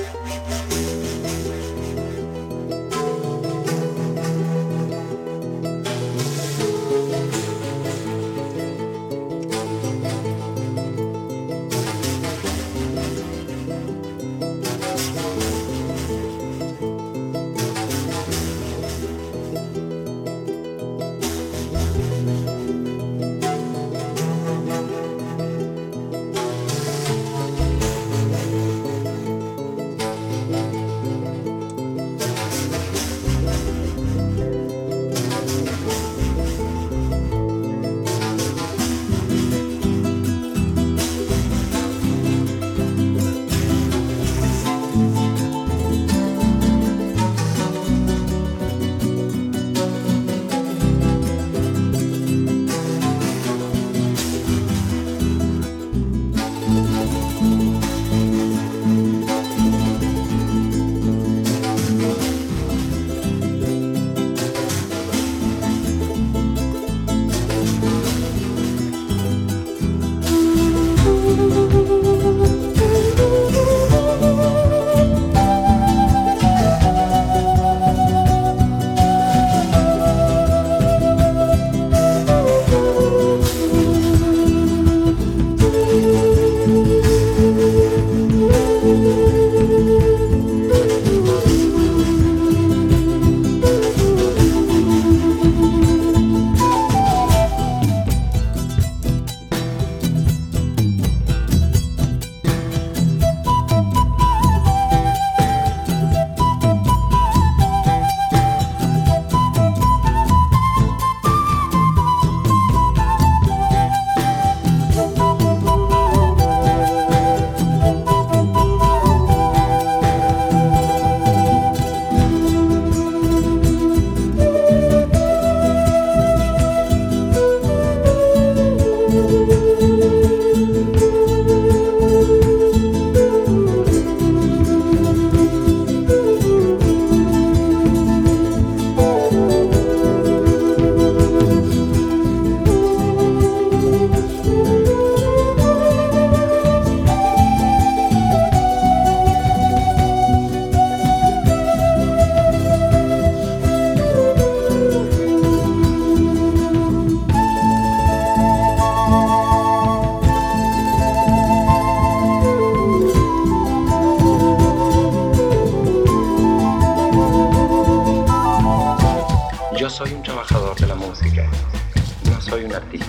Yo soy un trabajador de la música, no soy un artista.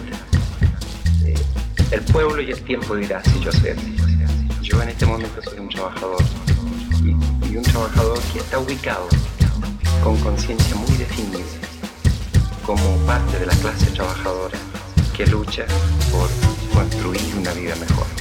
El pueblo y el tiempo dirá si yo soy artista. Yo en este momento soy un trabajador y un trabajador que está ubicado con conciencia muy definida como parte de la clase trabajadora que lucha por construir una vida mejor.